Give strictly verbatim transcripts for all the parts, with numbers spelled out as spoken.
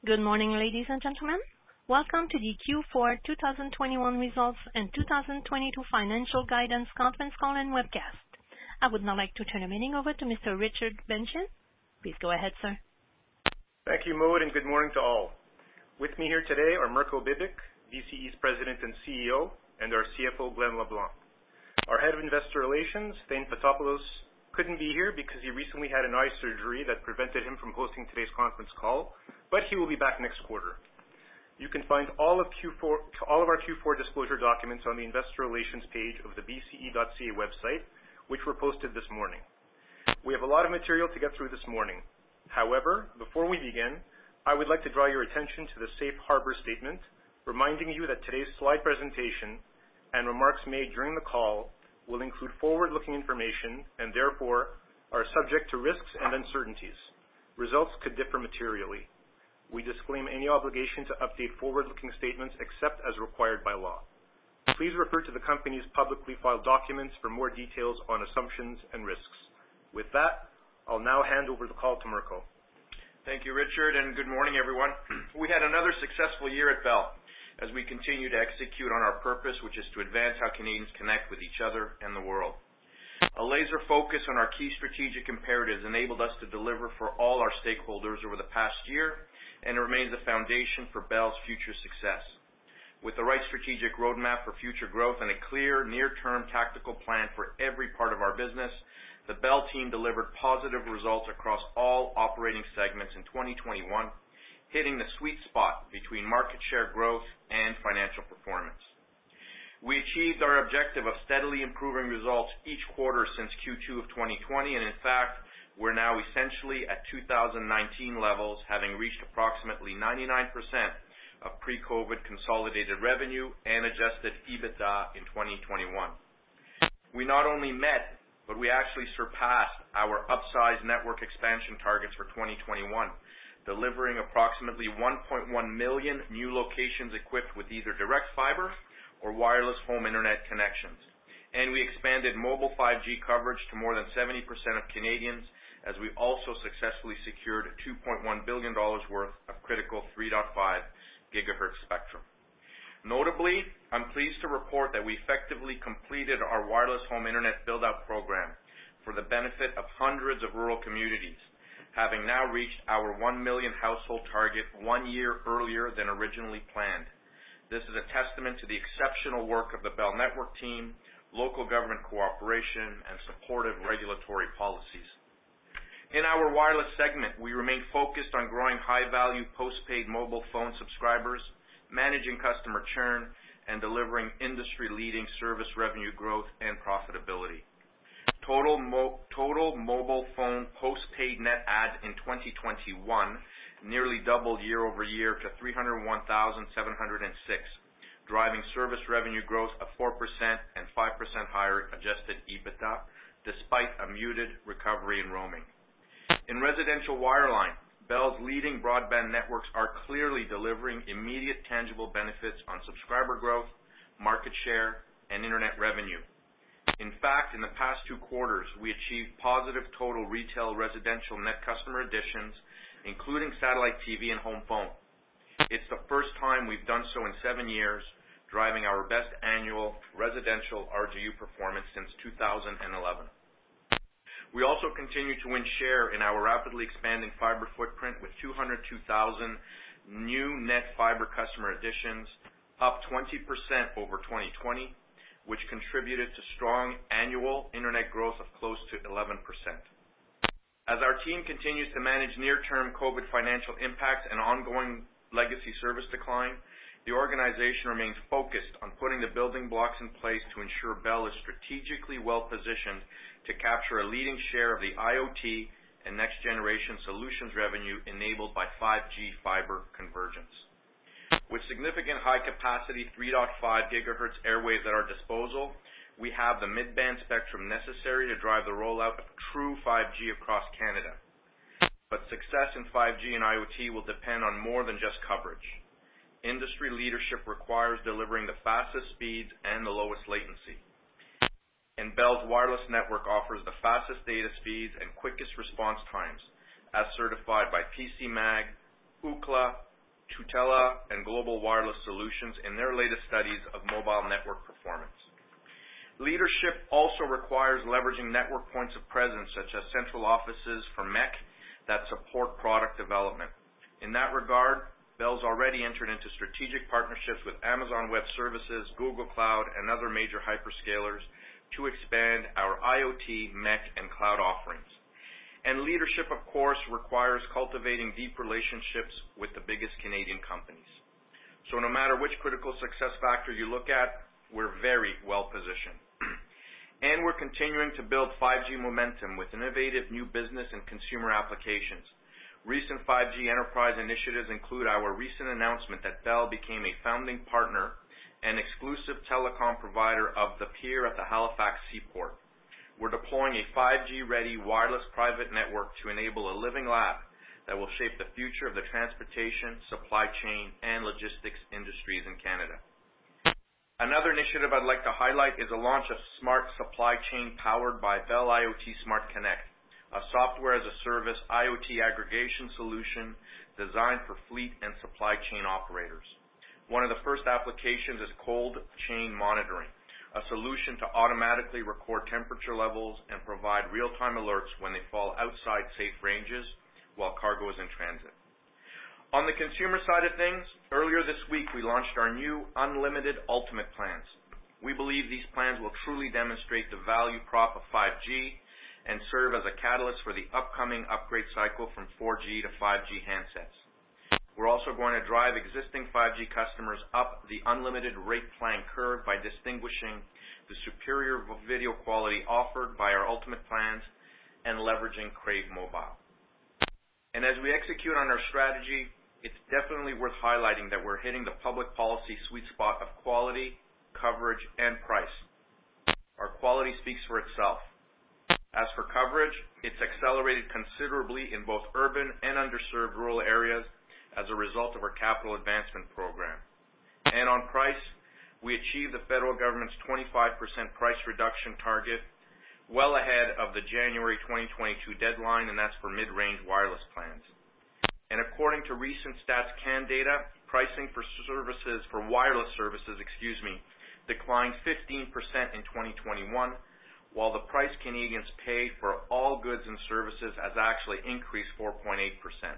Good morning, ladies and gentlemen. Welcome to the Q four twenty twenty-one results and two thousand twenty-two financial guidance conference call and webcast. I would now like to turn the meeting over to Mister Richard Benchin. Please go ahead, sir. Thank you, Maude, and good morning to all. With me here today are Mirko Bibic, B C E's President and C E O, and our C F O, Glen LeBlanc. Our Head of Investor Relations, Thane Fotopoulos, couldn't be here because he recently had an eye surgery that prevented him from hosting today's conference call, but he will be back next quarter. You can find all of Q four, all of our Q four disclosure documents on the Investor Relations page of the b c e dot c a website, which were posted this morning. We have a lot of material to get through this morning. However, before we begin, I would like to draw your attention to the Safe Harbor Statement, reminding you that today's slide presentation and remarks made during the call will include forward-looking information and therefore are subject to risks and uncertainties. Results could differ materially. We disclaim any obligation to update forward-looking statements except as required by law. Please refer to the company's publicly filed documents for more details on assumptions and risks. With that, I'll now hand over the call to Mirko. Thank you, Richard, and good morning, everyone. We had another successful year at Bell as we continue to execute on our purpose, which is to advance how Canadians connect with each other and the world. A laser focus on our key strategic imperatives enabled us to deliver for all our stakeholders over the past year, and it remains the foundation for Bell's future success. With the right strategic roadmap for future growth and a clear near-term tactical plan for every part of our business, the Bell team delivered positive results across all operating segments in twenty twenty-one, hitting the sweet spot between market share growth and financial performance. We achieved our objective of steadily improving results each quarter since Q two of twenty twenty, and in fact, we're now essentially at two thousand nineteen levels, having reached approximately ninety-nine percent of pre-COVID consolidated revenue and adjusted EBITDA in twenty twenty-one. We not only met, but we actually surpassed our upsized network expansion targets for twenty twenty-one, delivering approximately one point one million new locations equipped with either direct fiber or wireless home internet connections. And we expanded mobile five G coverage to more than seventy percent of Canadians, as we also successfully secured two point one billion dollars worth of critical three point five gigahertz spectrum. Notably, I'm pleased to report that we effectively completed our wireless home internet build-out program for the benefit of hundreds of rural communities, having now reached our one million household target one year earlier than originally planned. This is a testament to the exceptional work of the Bell Network team, local government cooperation, and supportive regulatory policies. In our wireless segment, we remain focused on growing high-value postpaid mobile phone subscribers, managing customer churn, and delivering industry-leading service revenue growth and profitability. Total, mo- total mobile phone postpaid net adds in twenty twenty-one nearly doubled year over year to three hundred one thousand seven hundred six, driving service revenue growth of four percent and five percent higher adjusted EBITDA, despite a muted recovery in roaming. In residential wireline, Bell's leading broadband networks are clearly delivering immediate tangible benefits on subscriber growth, market share, and internet revenue. In fact, in the past two quarters, we achieved positive total retail residential net customer additions, including satellite T V and home phone. It's the first time we've done so in seven years, driving our best annual residential R G U performance since two thousand eleven. We also continue to win share in our rapidly expanding fiber footprint with two hundred two thousand new net fiber customer additions, up twenty percent over twenty twenty, which contributed to strong annual internet growth of close to eleven percent. As our team continues to manage near-term COVID financial impacts and ongoing legacy service decline, the organization remains focused on putting the building blocks in place to ensure Bell is strategically well-positioned to capture a leading share of the I O T and next-generation solutions revenue enabled by five G fiber convergence. With significant high-capacity three point five gigahertz airwaves at our disposal, we have the mid-band spectrum necessary to drive the rollout of true five G across Canada. But success in five G and I O T will depend on more than just coverage. Industry leadership requires delivering the fastest speeds and the lowest latency. And Bell's wireless network offers the fastest data speeds and quickest response times, as certified by P C M A G, Ookla, Tutela, and Global Wireless Solutions in their latest studies of mobile network performance. Leadership also requires leveraging network points of presence, such as central offices for M E C that support product development. In that regard, Bell's already entered into strategic partnerships with Amazon Web Services, Google Cloud, and other major hyperscalers to expand our IoT, M E C, and cloud offerings. And leadership, of course, requires cultivating deep relationships with the biggest Canadian companies. So no matter which critical success factor you look at, we're very well positioned. And we're continuing to build five G momentum with innovative new business and consumer applications. Recent five G enterprise initiatives include our recent announcement that Bell became a founding partner and exclusive telecom provider of the pier at the Halifax Seaport. We're deploying a five G-ready wireless private network to enable a living lab that will shape the future of the transportation, supply chain, and logistics industries in Canada. Another initiative I'd like to highlight is the launch of Smart Supply Chain powered by Bell IoT Smart Connect, a software-as-a-service IoT aggregation solution designed for fleet and supply chain operators. One of the first applications is cold chain monitoring, a solution to automatically record temperature levels and provide real-time alerts when they fall outside safe ranges while cargo is in transit. On the consumer side of things, earlier this week we launched our new Unlimited Ultimate plans. We believe these plans will truly demonstrate the value prop of five G and serve as a catalyst for the upcoming upgrade cycle from four G to five G handsets. We're also going to drive existing five G customers up the unlimited rate plan curve by distinguishing the superior video quality offered by our Ultimate plans and leveraging Crave Mobile. And as we execute on our strategy, it's definitely worth highlighting that we're hitting the public policy sweet spot of quality, coverage, and price. Our quality speaks for itself. As for coverage, it's accelerated considerably in both urban and underserved rural areas as a result of our capital advancement program. And on price, we achieved the federal government's twenty-five percent price reduction target well ahead of the January twenty twenty-two deadline, and that's for mid-range wireless plans. And according to recent StatsCan data, pricing for services, for wireless services, excuse me, declined fifteen percent in twenty twenty-one, while the price Canadians pay for all goods and services has actually increased four point eight percent.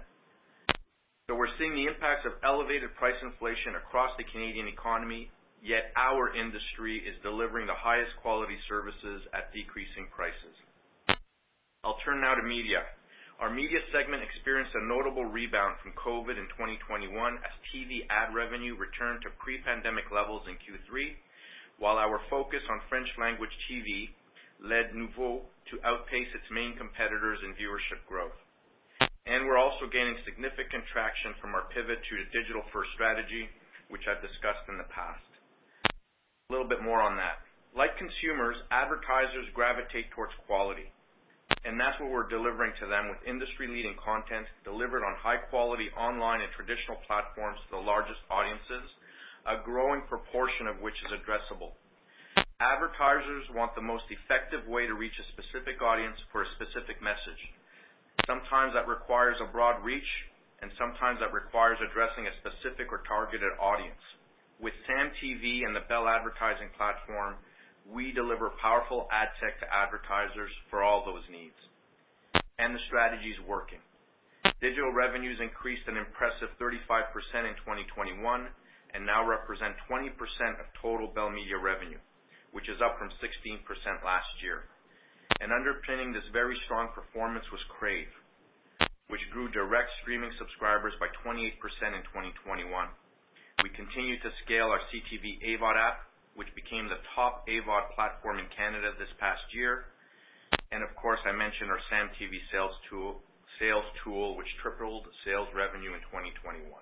So we're seeing the impacts of elevated price inflation across the Canadian economy, yet our industry is delivering the highest quality services at decreasing prices. I'll turn now to media. Our media segment experienced a notable rebound from COVID in twenty twenty-one as T V ad revenue returned to pre-pandemic levels in Q three, while our focus on French language T V led Noovo to outpace its main competitors in viewership growth. And we're also gaining significant traction from our pivot to a digital-first strategy, which I've discussed in the past. A little bit more on that. Like consumers, advertisers gravitate towards quality. And that's what we're delivering to them with industry-leading content delivered on high-quality online and traditional platforms to the largest audiences, a growing proportion of which is addressable. Advertisers want the most effective way to reach a specific audience for a specific message. Sometimes that requires a broad reach, and sometimes that requires addressing a specific or targeted audience. With Sam T V and the Bell advertising platform, we deliver powerful ad tech to advertisers for all those needs. And the strategy is working. Digital revenues increased an impressive thirty-five percent in twenty twenty-one and now represent twenty percent of total Bell Media revenue, which is up from sixteen percent last year. And underpinning this very strong performance was Crave, which grew direct streaming subscribers by twenty-eight percent in twenty twenty-one. We continue to scale our C T V A V O D app, which became the top A V O D platform in Canada this past year. And of course, I mentioned our Sam T V sales tool, sales tool, which tripled sales revenue in twenty twenty-one.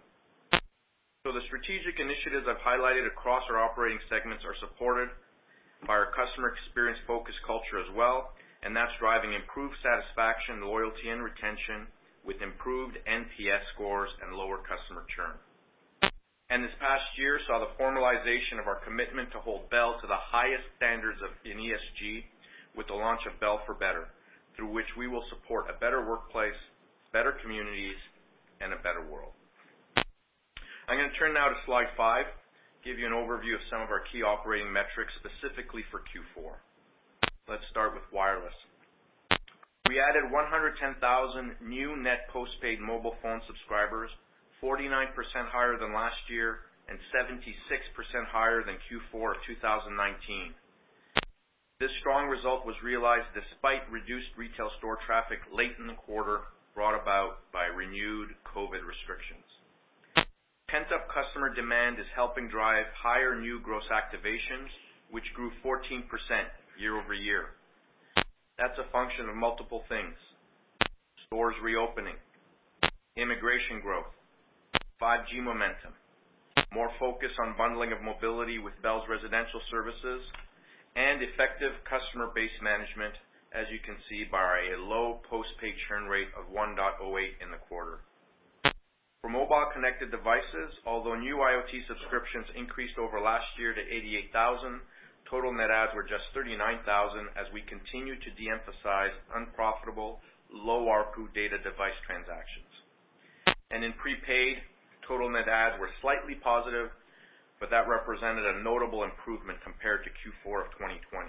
So the strategic initiatives I've highlighted across our operating segments are supported by our customer experience focused culture as well, and that's driving improved satisfaction, loyalty, and retention with improved N P S scores and lower customer churn. And this past year saw the formalization of our commitment to hold Bell to the highest standards of, in E S G with the launch of Bell for Better, through which we will support a better workplace, better communities, and a better world. I'm going to turn now to slide five, give you an overview of some of our key operating metrics specifically for Q four. Let's start with wireless. We added one hundred ten thousand new net postpaid mobile phone subscribers, forty-nine percent higher than last year and seventy-six percent higher than Q four of two thousand nineteen. This strong result was realized despite reduced retail store traffic late in the quarter brought about by renewed COVID restrictions. Pent-up customer demand is helping drive higher new gross activations, which grew fourteen percent year over year. That's a function of multiple things: stores reopening, immigration growth, five G momentum, more focus on bundling of mobility with Bell's residential services, and effective customer base management, as you can see by a low postpaid churn rate of one point oh eight in the quarter. For mobile connected devices, although new IoT subscriptions increased over last year to eighty-eight thousand, total net adds were just thirty-nine thousand as we continue to de-emphasize unprofitable, low A R P U data device transactions. And in prepaid, total net adds were slightly positive, but that represented a notable improvement compared to Q four of twenty twenty.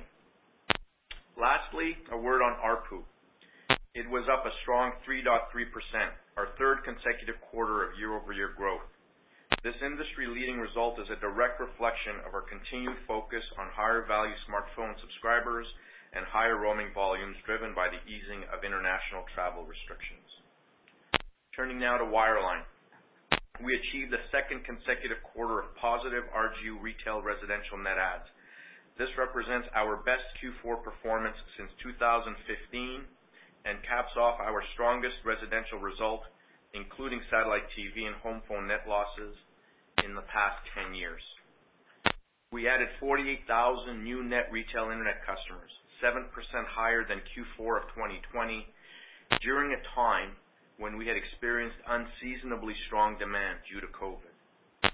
Lastly, a word on A R P U. It was up a strong three point three percent, our third consecutive quarter of year-over-year growth. This industry-leading result is a direct reflection of our continued focus on higher-value smartphone subscribers and higher roaming volumes driven by the easing of international travel restrictions. Turning now to wireline. We achieved a second consecutive quarter of positive R G U retail residential net adds. This represents our best Q four performance since two thousand fifteen and caps off our strongest residential result, including satellite T V and home phone net losses, in the past ten years. We added forty-eight thousand new net retail internet customers, seven percent higher than Q four of twenty twenty, during a time when we had experienced unseasonably strong demand due to COVID.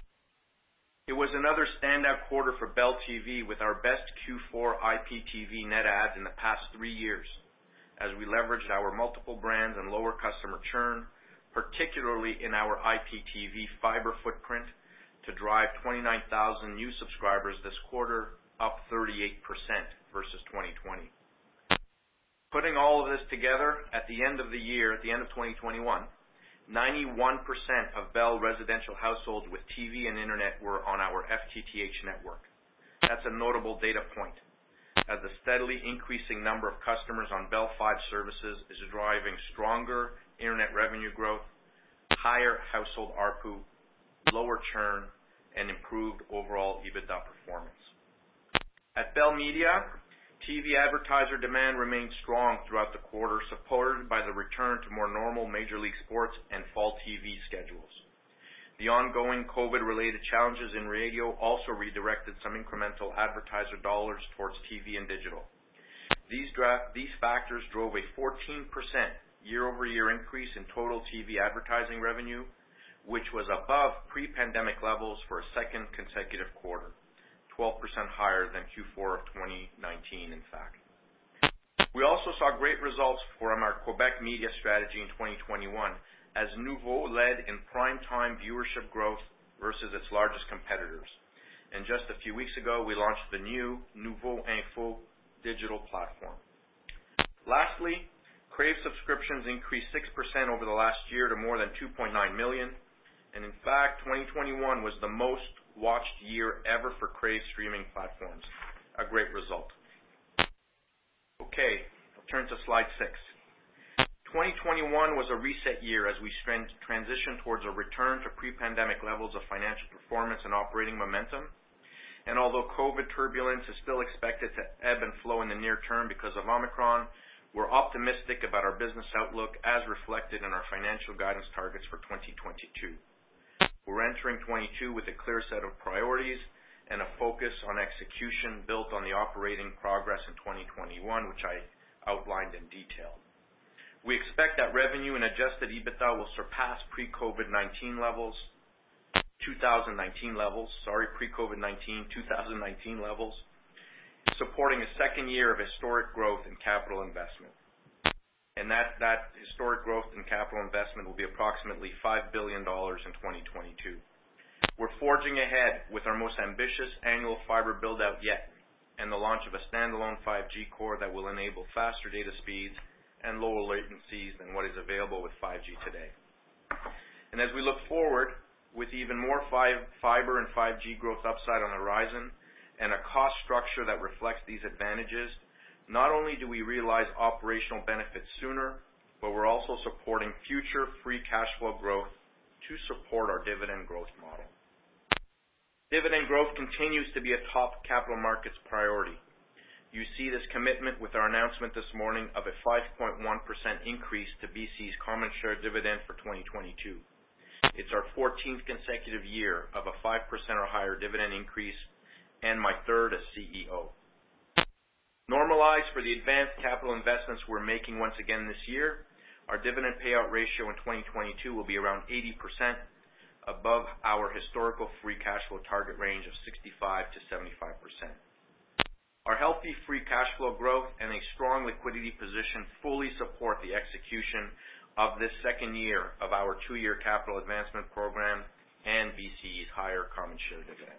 It was another standout quarter for Bell T V with our best Q four I P T V net adds in the past three years, as we leveraged our multiple brands and lower customer churn, particularly in our I P T V fiber footprint, to drive twenty-nine thousand new subscribers this quarter, up thirty-eight percent versus twenty twenty. Putting all of this together, at the end of the year, at the end of twenty twenty-one, ninety-one percent of Bell residential households with T V and internet were on our F T T H network. That's a notable data point, as the steadily increasing number of customers on Bell five services is driving stronger internet revenue growth, higher household A R P U, lower churn, and improved overall EBITDA performance. At Bell Media, T V advertiser demand remained strong throughout the quarter, supported by the return to more normal Major League Sports and fall T V schedules. The ongoing COVID-related challenges in radio also redirected some incremental advertiser dollars towards T V and digital. These, dra- these factors drove a fourteen percent year-over-year increase in total T V advertising revenue, which was above pre-pandemic levels for a second consecutive quarter, twelve percent higher than Q four of twenty nineteen, in fact. We also saw great results from our Quebec media strategy in twenty twenty-one, as Noovo led in prime-time viewership growth versus its largest competitors. And just a few weeks ago, we launched the new Noovo Info digital platform. Lastly, Crave subscriptions increased six percent over the last year to more than two point nine million. And in fact, twenty twenty-one was the most watched year ever for Crave streaming platforms. A great result. Okay, I'll turn to slide six. twenty twenty-one was a reset year as we transitioned towards a return to pre-pandemic levels of financial performance and operating momentum. And although COVID turbulence is still expected to ebb and flow in the near term because of Omicron, we're optimistic about our business outlook as reflected in our financial guidance targets for twenty twenty-two. We're entering twenty-two with a clear set of priorities and a focus on execution built on the operating progress in twenty twenty-one, which I outlined in detail. We expect that revenue and adjusted EBITDA will surpass pre-COVID nineteen levels, two thousand nineteen levels, sorry, pre-COVID nineteen, two thousand nineteen levels, supporting a second year of historic growth in capital investment. And that, that historic growth in capital investment will be approximately five billion dollars in twenty twenty-two. We're forging ahead with our most ambitious annual fiber build-out yet, and the launch of a standalone five G core that will enable faster data speeds and lower latencies than what is available with five G today. And as we look forward, with even more five, fiber and five G growth upside on the horizon, and a cost structure that reflects these advantages, not only do we realize operational benefits sooner, but we're also supporting future free cash flow growth to support our dividend growth model. Dividend growth continues to be a top capital markets priority. You see this commitment with our announcement this morning of a five point one percent increase to B C's common share dividend for twenty twenty-two. It's our fourteenth consecutive year of a five percent or higher dividend increase, and my third as C E O. Normalized for the advanced capital investments we're making once again this year, our dividend payout ratio in twenty twenty-two will be around eighty percent, above our historical free cash flow target range of sixty-five to seventy-five percent. Our healthy free cash flow growth and a strong liquidity position fully support the execution of this second year of our two-year capital advancement program and B C E's higher common share dividend.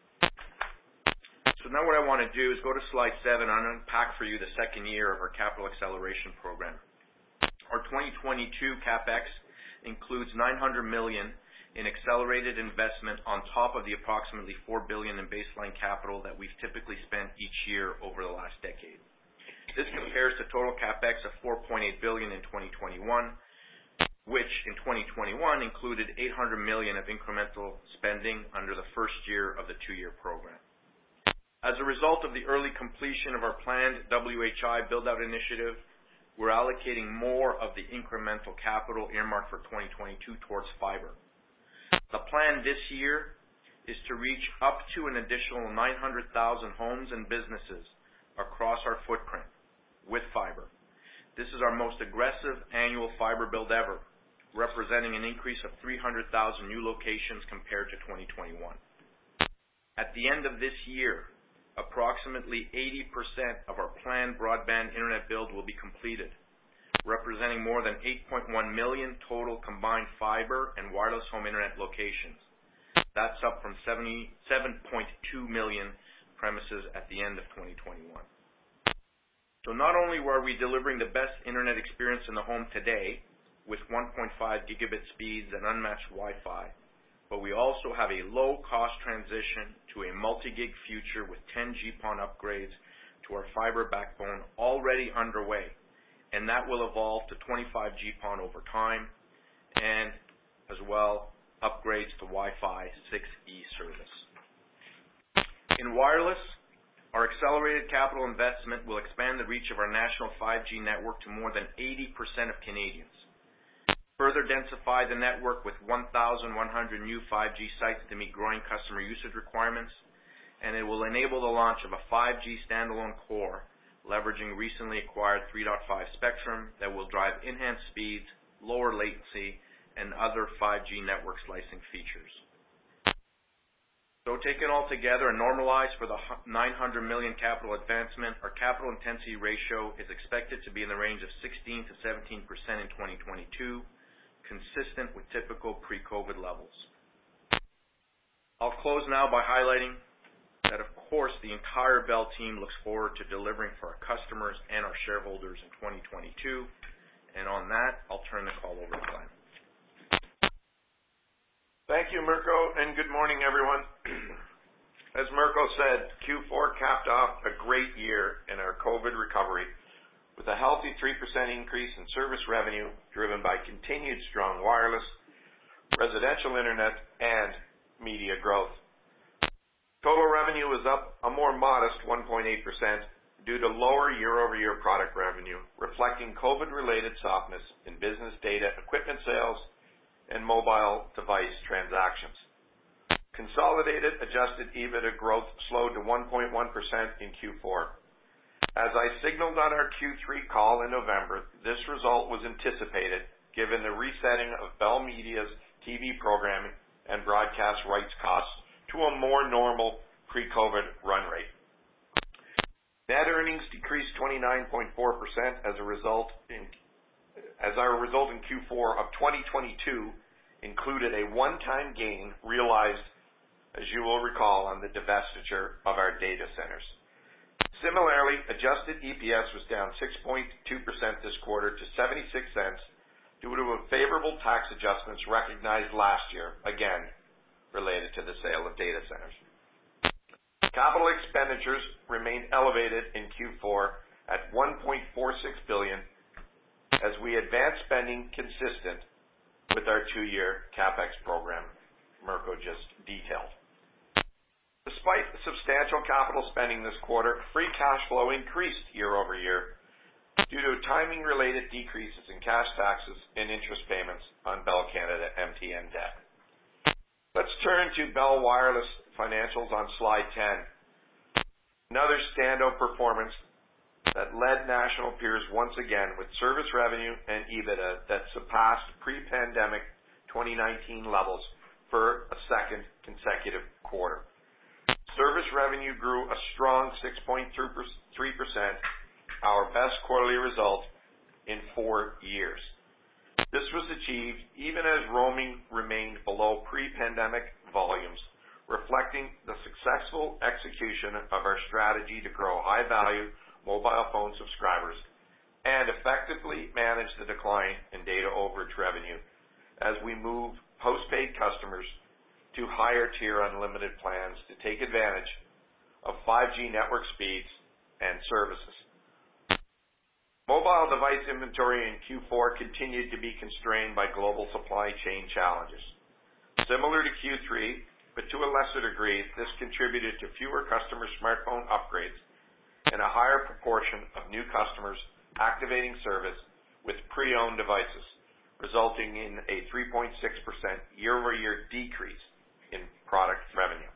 So now what I want to do is go to slide seven and unpack for you the second year of our capital acceleration program. Our twenty twenty-two CapEx includes nine hundred million dollars in accelerated investment on top of the approximately four billion dollars in baseline capital that we've typically spent each year over the last decade. This compares to total CapEx of four point eight billion dollars in twenty twenty-one, which in twenty twenty-one included eight hundred million dollars of incremental spending under the first year of the two-year program. As a result of the early completion of our planned W H I build-out initiative, we're allocating more of the incremental capital earmarked for twenty twenty-two towards fiber. The plan this year is to reach up to an additional nine hundred thousand homes and businesses across our footprint with fiber. This is our most aggressive annual fiber build ever, representing an increase of three hundred thousand new locations compared to twenty twenty-one. At the end of this year, approximately eighty percent of our planned broadband internet build will be completed, representing more than eight point one million total combined fiber and wireless home internet locations. That's up from seven point two million premises at the end of twenty twenty-one. So not only were we delivering the best internet experience in the home today with one point five gigabit speeds and unmatched Wi-Fi, but we also have a low-cost transition to a multi-gig future with ten G PON upgrades to our fiber backbone already underway, and that will evolve to twenty-five G PON over time, and as well upgrades to Wi-Fi six E service. In wireless, our accelerated capital investment will expand the reach of our national five G network to more than eighty percent of Canadians, further densify the network with one thousand one hundred new five G sites to meet growing customer usage requirements, and it will enable the launch of a five G standalone core leveraging recently acquired three point five spectrum that will drive enhanced speeds, lower latency, and other five G network slicing features. So taken all together and normalized for the nine hundred million dollars capital advancement, our capital intensity ratio is expected to be in the range of sixteen to seventeen percent in twenty twenty-two, consistent with typical pre-COVID levels. I'll close now by highlighting that, of course, the entire Bell team looks forward to delivering for our customers and our shareholders in twenty twenty-two. And on that, I'll turn the call over to Glenn. Thank you, Mirko, and good morning, everyone. As Mirko said, Q four capped off a great year in our COVID recovery with a healthy three percent increase in service revenue driven by continued strong wireless, residential internet, and media growth. Total revenue was up a more modest one point eight percent due to lower year-over-year product revenue, reflecting COVID-related softness in business data equipment sales and mobile device transactions. Consolidated adjusted EBITDA growth slowed to one point one percent in Q four. As I signaled on our Q three call in November, this result was anticipated given the resetting of Bell Media's T V programming and broadcast rights costs to a more normal pre-COVID run rate. Net earnings decreased twenty-nine point four percent as a result in as our result in Q four of twenty twenty-two included a one-time gain realized as you will recall, on the divestiture of our data centers. Similarly, adjusted E P S was down six point two percent this quarter to seventy-six cents due to favorable tax adjustments recognized last year, again related to the sale of data centers. Capital expenditures remained elevated in Q four at one point four six billion dollars as we advance spending consistent with our two-year CapEx program Mirko just detailed. Despite the substantial capital spending this quarter, free cash flow increased year over year due to timing-related decreases in cash taxes and interest payments on Bell Canada M T N debt. Let's turn to Bell Wireless financials on slide ten. Another standout performance that led national peers once again with service revenue and EBITDA that surpassed pre-pandemic twenty nineteen levels for a second consecutive quarter. Service revenue grew a strong six point three percent, our best quarterly result in four years. This was achieved even as roaming remained below pre-pandemic volumes, reflecting the successful execution of our strategy to grow high-value mobile phone subscribers and effectively manage the decline in data overage revenue as we move postpaid customers to higher tier unlimited plans to take advantage of five G network speeds and services. Mobile device inventory in Q four continued to be constrained by global supply chain challenges. Similar to Q three, but to a lesser degree, this contributed to fewer customer smartphone upgrades and a higher proportion of new customers activating service with pre-owned devices, resulting in a three point six percent year-over-year decrease in product revenue.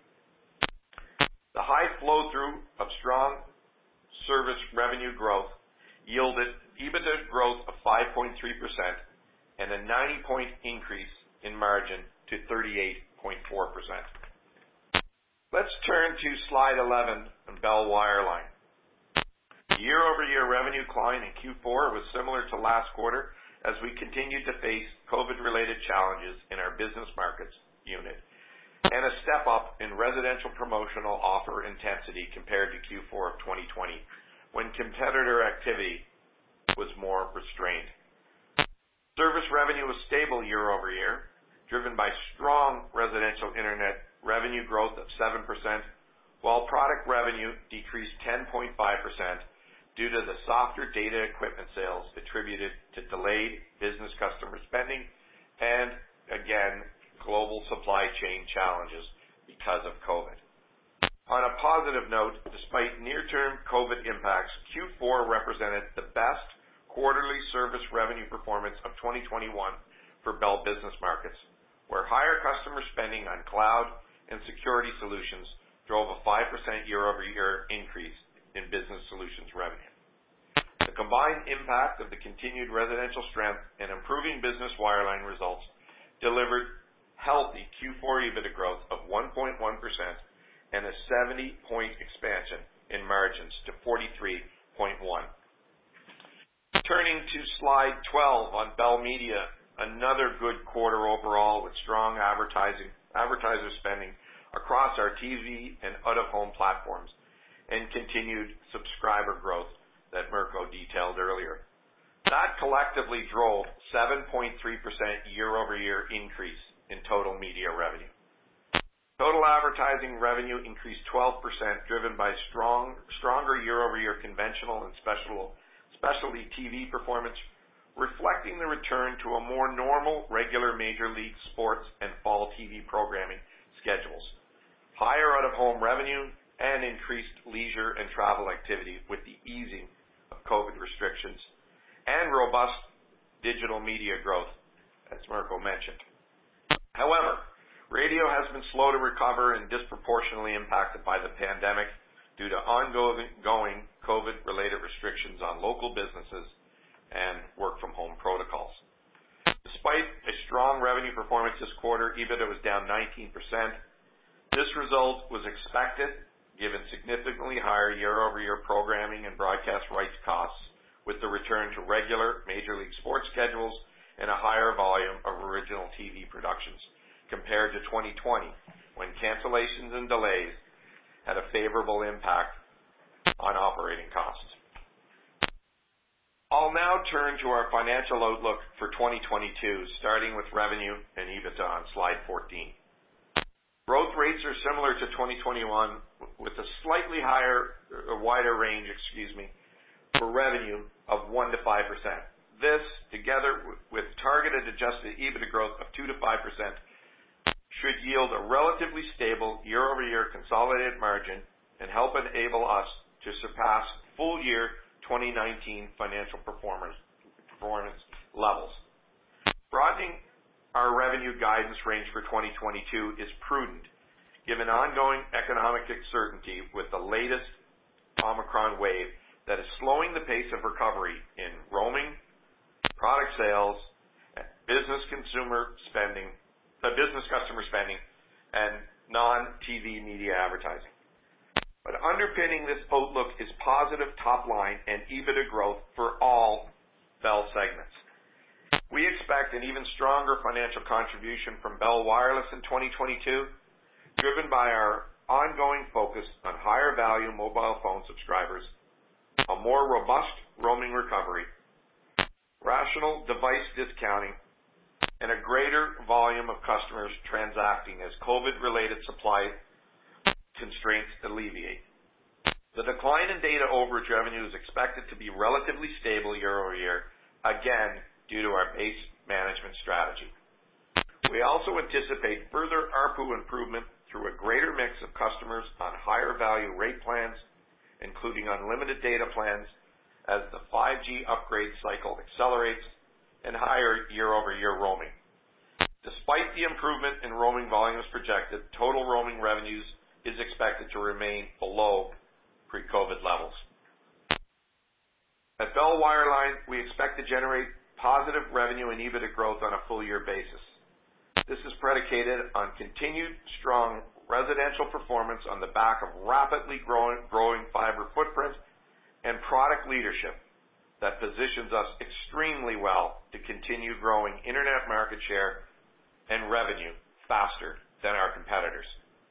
The high flow-through of strong service revenue growth yielded EBITDA growth of five point three percent and a ninety point increase in margin to thirty-eight point four percent. Let's turn to slide eleven on Bell Wireline. Year-over-year revenue decline in Q four was similar to last quarter as we continued to face COVID-related challenges in our business markets unit and a step up in residential promotional offer intensity compared to Q four of twenty twenty, when competitor activity was more restrained. Service revenue was stable year over year, driven by strong residential internet revenue growth of seven percent, while product revenue decreased ten point five percent due to the softer data equipment sales attributed to delayed business customer spending and, again, global supply chain challenges because of COVID. On a positive note, despite near-term COVID impacts, Q four represented the best quarterly service revenue performance of twenty twenty-one for Bell Business Markets, where higher customer spending on cloud and security solutions drove a five percent year-over-year increase in business solutions revenue. The combined impact of the continued residential strength and improving business wireline results delivered healthy Q four EBITDA growth of one point one percent and a seventy point expansion in margins to forty-three point one. Turning to slide twelve on Bell Media, another good quarter overall with strong advertising, advertiser spending across our T V and out-of-home platforms and continued subscriber growth that Mirko detailed earlier. That collectively drove seven point three percent year-over-year increase in total media revenue. Total advertising revenue increased twelve percent, driven by strong, stronger year-over-year conventional and special, specialty T V performance, reflecting the return to a more normal regular Major League sports and fall T V programming schedules, higher out-of-home revenue, and increased leisure and travel activity with the easing of COVID restrictions, and robust digital media growth, as Mirko mentioned. However, radio has been slow to recover and disproportionately impacted by the pandemic due to ongoing COVID-related restrictions on local businesses and work-from-home protocols. Despite a strong revenue performance this quarter, EBITDA was down nineteen percent. This result was expected given significantly higher year-over-year programming and broadcast rights costs with the return to regular Major League sports schedules and a higher volume of original T V productions compared to twenty twenty, when cancellations and delays had a favorable impact on operating costs. I'll now turn to our financial outlook for twenty twenty-two, starting with revenue and EBITDA on slide fourteen. Growth rates are similar to twenty twenty-one, with a slightly higher, a wider range, excuse me, for revenue of one to five percent. This, together with targeted adjusted EBITDA growth of two to five percent, should yield a relatively stable year-over-year consolidated margin and help enable us to surpass full year twenty nineteen financial performance, performance levels. Broadening our revenue guidance range for twenty twenty-two is prudent, given ongoing economic uncertainty with the latest Omicron wave that is slowing the pace of recovery in roaming, product sales, business consumer spending, uh, business customer spending, and non-T V media advertising. But underpinning this outlook is positive top line and EBITDA growth for all Bell segments. We expect an even stronger financial contribution from Bell Wireless in twenty twenty-two, driven by our ongoing focus on higher value mobile phone subscribers, a more robust roaming recovery, rational device discounting, and a greater volume of customers transacting as COVID-related supply constraints alleviate. The decline in data overage revenue is expected to be relatively stable year over year, again due to our base management strategy. We also anticipate further A R P U improvement through a greater mix of customers on higher value rate plans, including unlimited data plans, as the five G upgrade cycle accelerates, and higher year-over-year roaming. Despite the improvement in roaming volumes projected, total roaming revenues is expected to remain below pre-COVID levels. At Bell Wireline, we expect to generate positive revenue and EBITDA growth on a full-year basis. This is predicated on continued strong residential performance on the back of rapidly growing, growing fiber footprint and product leadership that positions us extremely well to continue growing internet market share and revenue faster than our competitors.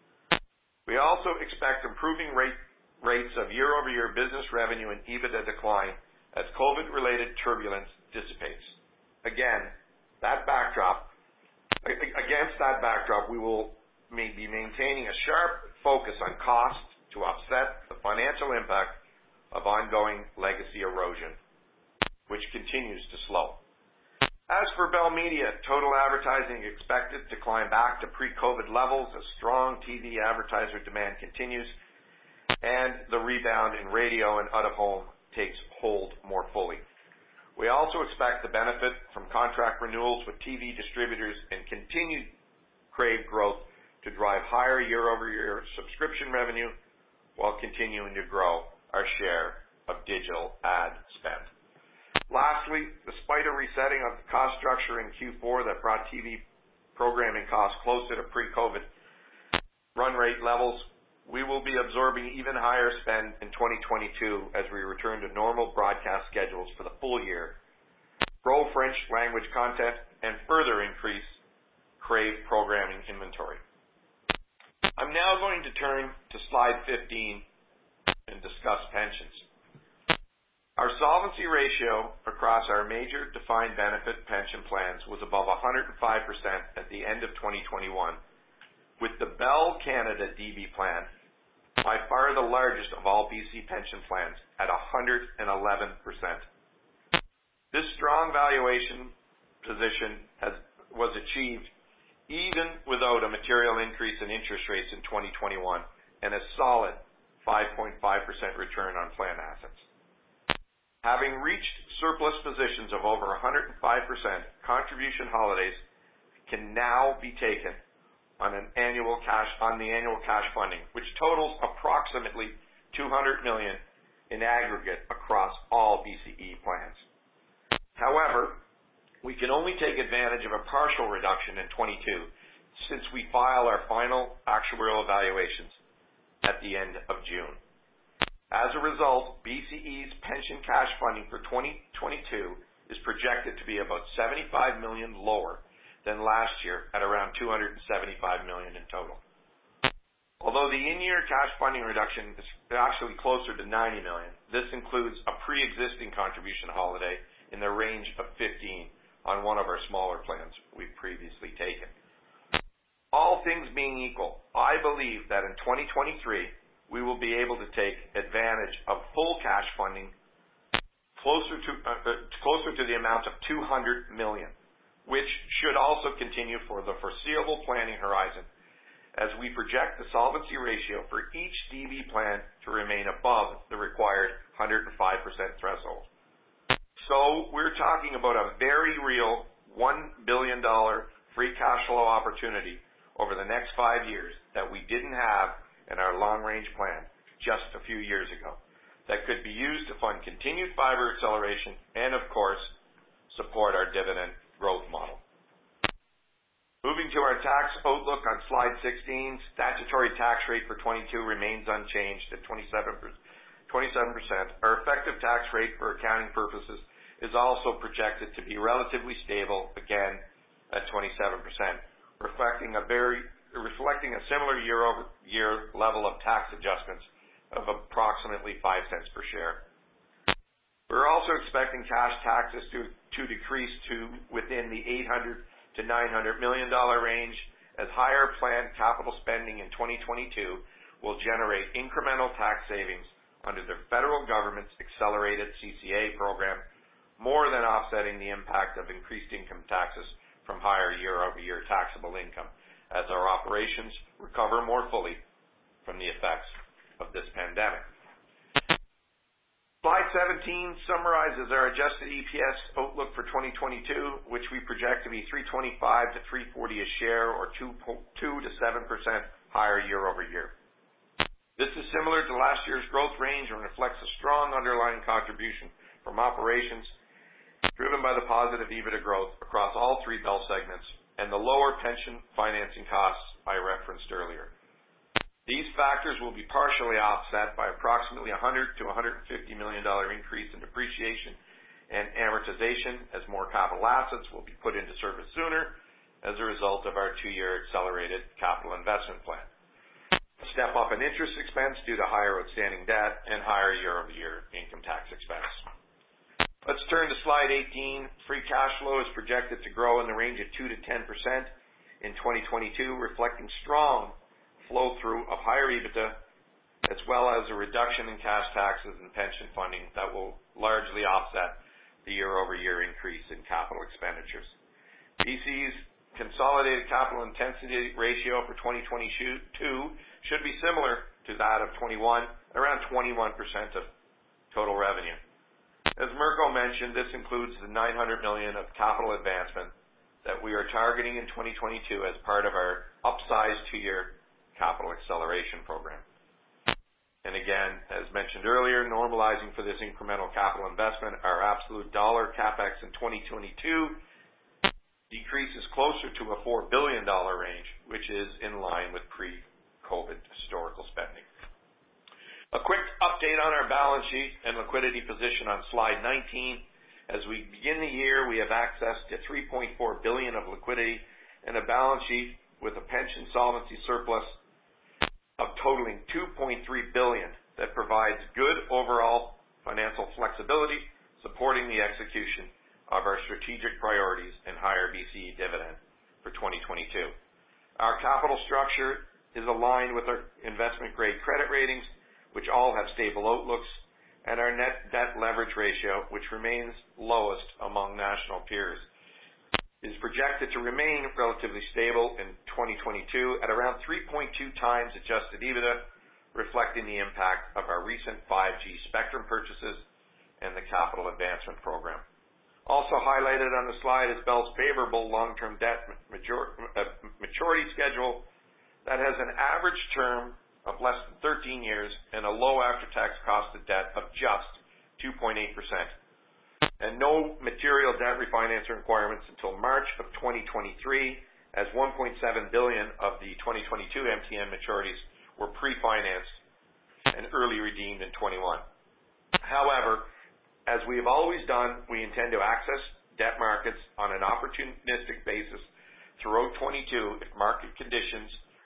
We also expect improving rate, rates of year-over-year business revenue and EBITDA decline as COVID-related turbulence dissipates. Again, that backdrop, against that backdrop, we will be maintaining a sharp focus on costs to offset the financial impact of ongoing legacy erosion, which continues to slow. As for Bell Media, total advertising expected to climb back to pre-COVID levels as strong T V advertiser demand continues and the rebound in radio and out-of-home takes hold more fully. We also expect the benefit from contract renewals with T V distributors and continued Crave growth to drive higher year-over-year subscription revenue while continuing to grow our share of digital ad spend. Lastly, despite a resetting of the cost structure in Q four that brought T V programming costs closer to pre-COVID run rate levels, we will be absorbing even higher spend in twenty twenty-two as we return to normal broadcast schedules for the full year, grow French language content, and further increase Crave programming inventory. I'm now going to turn to slide fifteen and discuss pensions. Our solvency ratio across our major defined benefit pension plans was above one hundred five percent at the end of twenty twenty-one, with the Bell Canada D B plan by far the largest of all B C pension plans at one hundred eleven percent. This strong valuation position has, was achieved even without a material increase in interest rates in twenty twenty-one and a solid five point five percent return on plan assets. Having reached surplus positions of over one hundred five percent, contribution holidays can now be taken on an annual cash on the annual cash funding, which totals approximately two hundred million dollars in aggregate across all B C E plans. However, we can only take advantage of a partial reduction in twenty-two since we file our final actuarial evaluations at the end of June. As a result, B C E's pension cash funding for twenty twenty-two is projected to be about seventy-five million dollars lower than last year at around two hundred seventy-five million dollars in total. Although the in-year cash funding reduction is actually closer to ninety million, this includes a pre-existing contribution holiday in the range of fifteen on one of our smaller plans we've previously taken. All things being equal, I believe that in twenty twenty-three, we will be able to take advantage of full cash funding closer to uh, uh, closer to the amount of two hundred million, which should also continue for the foreseeable planning horizon, as we project the solvency ratio for each D B plan to remain above the required one hundred five percent threshold. So we're talking about a very real one billion dollars free cash flow opportunity over the next five years that we didn't have in our long-range plan just a few years ago, that could be used to fund continued fiber acceleration and, of course, support our dividend growth model. Moving to our tax outlook on slide sixteen, statutory tax rate for twenty-two remains unchanged at twenty-seven percent. Our effective tax rate for accounting purposes is also projected to be relatively stable, again, at twenty-seven percent, reflecting a very reflecting a similar year-over-year level of tax adjustments of approximately five cents per share. We're also expecting cash taxes to, to decrease to within the eight hundred to nine hundred million dollars range, as higher planned capital spending in twenty twenty-two will generate incremental tax savings under the federal government's accelerated C C A program, more than offsetting the impact of increased income taxes from higher year-over-year taxable income, as our operations recover more fully from the effects of this pandemic. Slide seventeen summarizes our adjusted E P S outlook for twenty twenty-two, which we project to be three twenty-five to three forty a share, or two to seven percent higher year over year. This is similar to last year's growth range and reflects a strong underlying contribution from operations driven by the positive EBITDA growth across all three Bell segments and the lower pension financing costs I referenced earlier. These factors will be partially offset by approximately one hundred to one hundred fifty million dollars increase in depreciation and amortization, as more capital assets will be put into service sooner as a result of our two-year accelerated capital investment plan. A step up in interest expense due to higher outstanding debt and higher year-over-year income tax expense. Let's turn to slide eighteen. Free cash flow is projected to grow in the range of two to ten percent in twenty twenty-two, reflecting strong flow-through of higher EBITDA, as well as a reduction in cash taxes and pension funding that will largely offset the year-over-year increase in capital expenditures. B C's consolidated capital intensity ratio for twenty twenty-two should be similar to that of twenty-one, around twenty-one percent of total revenue. As Mirko mentioned, this includes the nine hundred million dollars of capital advancement that we are targeting in twenty twenty-two as part of our upsized two-year capital acceleration program. And again, as mentioned earlier, normalizing for this incremental capital investment, our absolute dollar CapEx in twenty twenty-two decreases closer to a four billion dollars range, which is in line with pre-COVID historical spending. A quick update on our balance sheet and liquidity position on slide nineteen. As we begin the year, we have access to three point four billion dollars of liquidity and a balance sheet with a pension solvency surplus of totaling two point three billion dollars that provides good overall financial flexibility, supporting the execution of our strategic priorities and higher B C E dividend for twenty twenty-two. Our capital structure is aligned with our investment-grade credit ratings, which all have stable outlooks, and our net debt leverage ratio, which remains lowest among national peers, is projected to remain relatively stable in twenty twenty-two at around three point two times adjusted EBITDA, reflecting the impact of our recent five G spectrum purchases and the capital advancement program. Also highlighted on the slide is Bell's favorable long-term debt major- uh, maturity schedule that has an average term of less than thirteen years and a low after-tax cost of debt of just two point eight percent. And no material debt refinancing requirements until March of twenty twenty-three, as one point seven billion dollars of the twenty twenty-two M T N maturities were pre-financed and early redeemed in twenty-one. However, as we have always done, we intend to access debt markets on an opportunistic basis throughout twenty-two if market conditions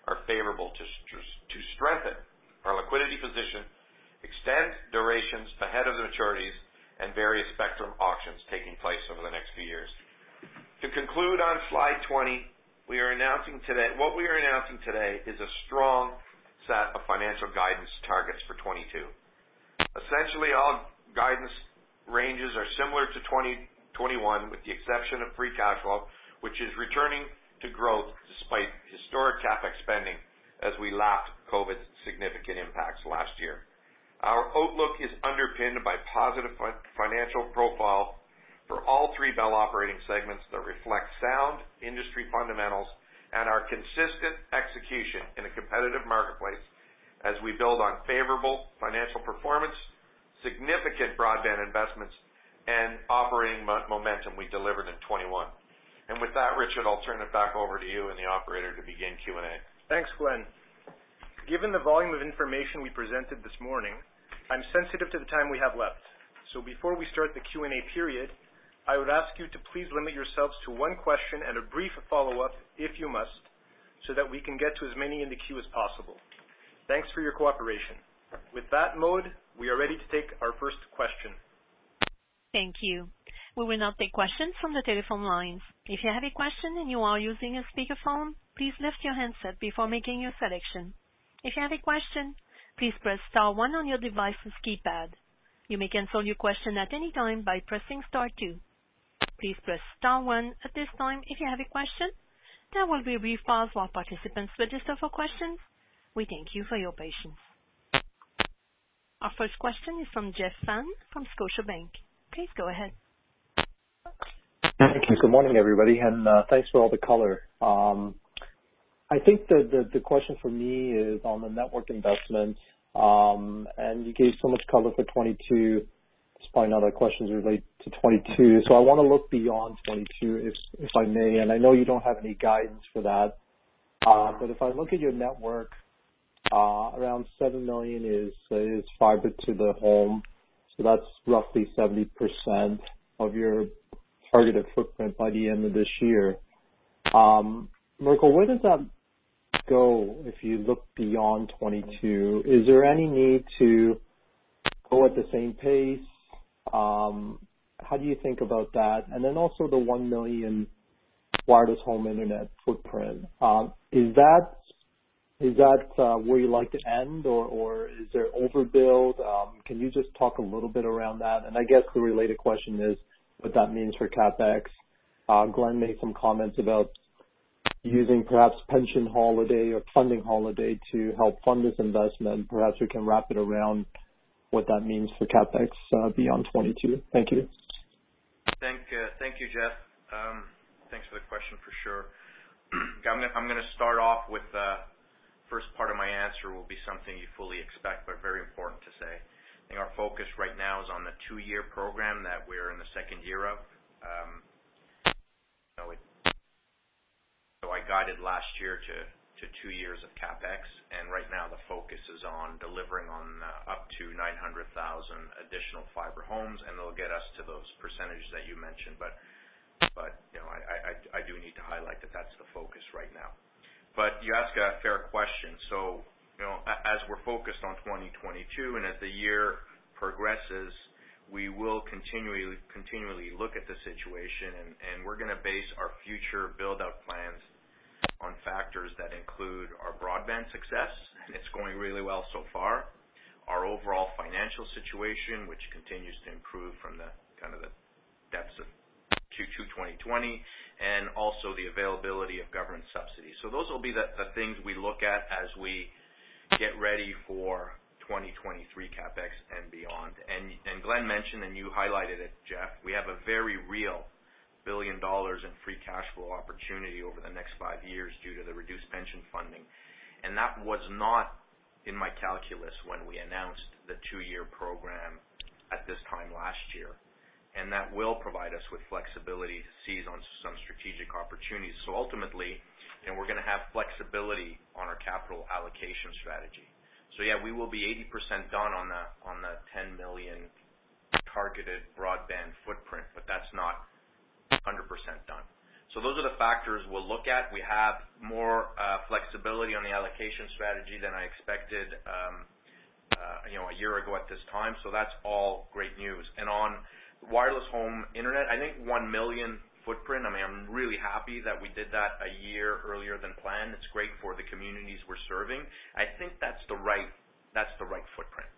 are favorable to, to strengthen our liquidity position, extend durations ahead of the maturities, and various spectrum auctions taking place over the next few years. To conclude on slide twenty, we are announcing today, what we are announcing today is a strong set of financial guidance targets for twenty-two. Essentially, all guidance ranges are similar to twenty twenty-one, with the exception of free cash flow, which is returning to growth despite historic CapEx spending as we lapped COVID's significant impacts last year. Our outlook is underpinned by positive financial profile for all three Bell operating segments that reflect sound industry fundamentals and our consistent execution in a competitive marketplace as we build on favorable financial performance, significant broadband investments, and operating momentum we delivered in twenty-one. And with that, Richard, I'll turn it back over to you and the operator to begin Q and A. Thanks, Glenn. Given the volume of information we presented this morning, I'm sensitive to the time we have left. So before we start the Q and A period, I would ask you to please limit yourselves to one question and a brief follow-up, if you must, so that we can get to as many in the queue as possible. Thanks for your cooperation. With that, Maude, we are ready to take our first question. Thank you. We will now take questions from the telephone lines. If you have a question and you are using a speakerphone, please lift your handset before making your selection. If you have a question, please press star one on your device's keypad. You may cancel your question at any time by pressing star two. Please press star one at this time if you have a question. There will be a brief pause while participants register for questions. We thank you for your patience. Our first question is from Jeff Fan from Scotiabank. Please go ahead. Thank you. Good morning, everybody, and uh, thanks for all the color. Um, I think the, the, the question for me is on the network investment, um, and you gave so much color for twenty-two. There's probably other questions relate to twenty-two. So I want to look beyond twenty-two, if if I may, and I know you don't have any guidance for that. Uh, but if I look at your network, uh, around seven million is is fiber to the home, so that's roughly seventy percent of your targeted footprint by the end of this year. Um, Mirko, where does that go if you look beyond twenty-two? Is there any need to go at the same pace? Um, how do you think about that? And then also the one million wireless home internet footprint. Um, is that is that uh, where you like to end, or, or is there overbuild? Um, can you just talk a little bit around that? And I guess the related question is what that means for CapEx. Uh, Glenn made some comments about using perhaps pension holiday or funding holiday to help fund this investment. Perhaps we can wrap it around what that means for CapEx uh, beyond twenty-two. Thank you. Thank, uh, thank you, Jeff. Um, thanks for the question for sure. I'm going I'm to start off with the uh, first part of my answer will be something you fully expect, but very important to say. I think our focus right now is on the two-year program that we're in the second year of. Um, you know, it, so I guided last year to, to two years of CapEx, and right now the focus is on delivering on uh, up to nine hundred thousand additional fiber homes, and it'll get us to those percentages that you mentioned. But, but you know, I, I, I do need to highlight that that's the focus right now. But you ask a fair question. So, you know, as we're focused on twenty twenty-two and as the year progresses, we will continually continually look at the situation, and, and we're going to base our future build-out plans on factors that include our broadband success, and it's going really well so far, our overall financial situation, which continues to improve from the kind of the depths of Q two twenty twenty, and also the availability of government subsidies. So those will be the, the things we look at as we get ready for twenty twenty-three CapEx and beyond. And, and Glenn mentioned, and you highlighted it, Jeff, we have a very real billion dollars in free cash flow opportunity over the next five years due to the reduced pension funding. And that was not in my calculus when we announced the two-year program at this time last year. And that will provide us with flexibility to seize on some strategic opportunities. So ultimately, you know, we're going to have flexibility on our capital allocation strategy. So yeah, we will be eighty percent done on the on the ten million targeted broadband footprint, but that's not one hundred percent done. So those are the factors we'll look at. We have more uh, flexibility on the allocation strategy than I expected, um, uh, you know, a year ago at this time. So that's all great news. And on wireless home internet, I think one million footprint. I mean, I'm really happy that we did that a year earlier than planned. It's great for the communities we're serving. I think that's the right that's the right footprint.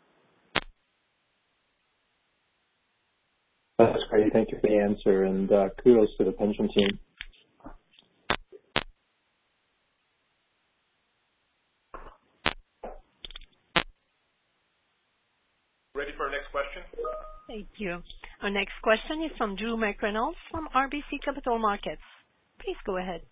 That's great. Thank you for the answer, and uh, kudos to the pension team. Ready for our next question? Thank you. Our next question is from Drew McReynolds from R B C Capital Markets. Please go ahead.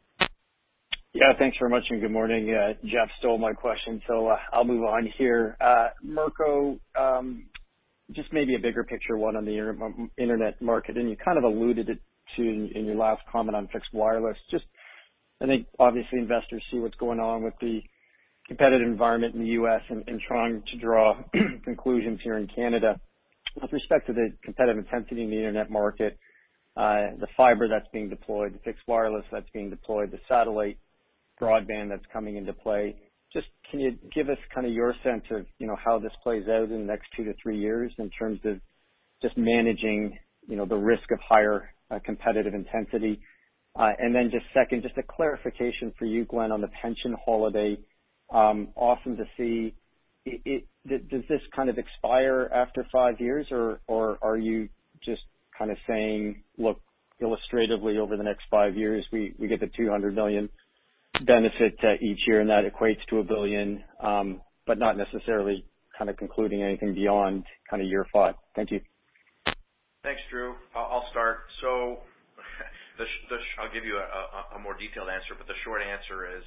Yeah, thanks very much, and good morning. Uh, Jeff stole my question, so uh, I'll move on here. Uh, Mirko, um, just maybe a bigger picture one on the internet market, and you kind of alluded it to in, in your last comment on fixed wireless. Just, I think obviously investors see what's going on with the competitive environment in the U S and, and trying to draw conclusions here in Canada. With respect to the competitive intensity in the internet market, uh, the fiber that's being deployed, the fixed wireless that's being deployed, the satellite broadband that's coming into play, just can you give us kind of your sense of, you know, how this plays out in the next two to three years in terms of just managing, you know, the risk of higher uh, competitive intensity? Uh, and then just second, just a clarification for you, Glenn, on the pension holiday. Um, awesome to see. It, it, does this kind of expire after five years, or, or are you just kind of saying, look, illustratively over the next five years, we, we get the two hundred million benefit uh, each year, and that equates to a billion, um, but not necessarily kind of concluding anything beyond kind of year five? Thank you. Thanks, Drew. I'll start. So the, the, I'll give you a, a, a more detailed answer, but the short answer is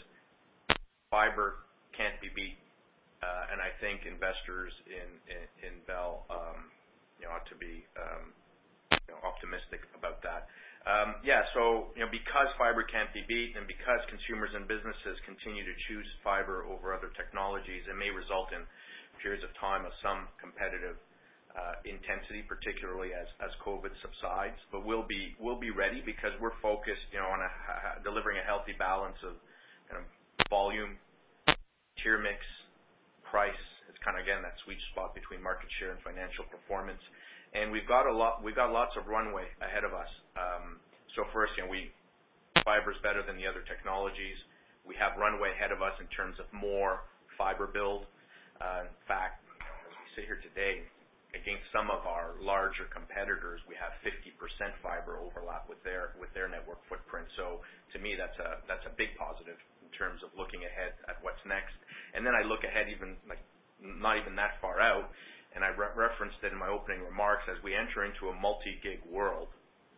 fiber can't be beat. Uh, and I think investors in, in, in Bell, um, you know, ought to be, um, you know, optimistic about that. Um, yeah, so, you know, because fiber can't be beat and because consumers and businesses continue to choose fiber over other technologies, it may result in periods of time of some competitive uh, intensity, particularly as, as COVID subsides. But we'll be we'll be ready because we're focused, you know, on a, ha, delivering a healthy balance of kind of volume, tier mix, price. It's kind of, again, that sweet spot between market share and financial performance. And we've got a lot, we've got lots of runway ahead of us. Um, so first, you know, we, fiber's better than the other technologies. We have runway ahead of us in terms of more fiber build. Uh, in fact, as we sit here today, against some of our larger competitors, we have fifty percent fiber overlap with their, with their network footprint. So to me, that's a, that's a big positive in terms of looking ahead at what's next. And then I look ahead even, like, not even that far out, and I re- referenced it in my opening remarks as we enter into a multi-gig world,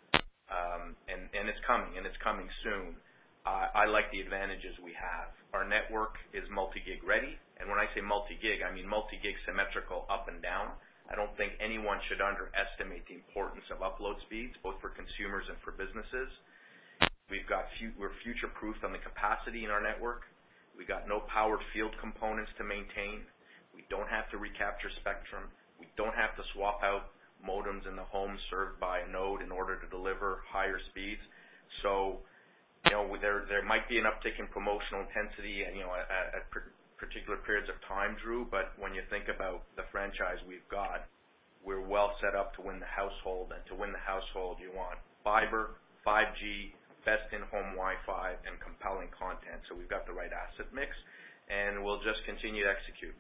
um, and, and it's coming, and it's coming soon. Uh, I like the advantages we have. Our network is multi-gig ready, and when I say multi-gig, I mean multi-gig symmetrical up and down. I don't think anyone should underestimate the importance of upload speeds, both for consumers and for businesses. We've got fu- we're future-proofed on the capacity in our network. We got no powered field components to maintain. We don't have to recapture spectrum. We don't have to swap out modems in the home served by a node in order to deliver higher speeds. So, you know, there there might be an uptick in promotional intensity, you know, at, at particular periods of time, Drew. But when you think about the franchise we've got, we're well set up to win the household. And to win the household, you want fiber, five G, best in-home Wi-Fi, and compelling content. So we've got the right asset mix, and we'll just continue to execute.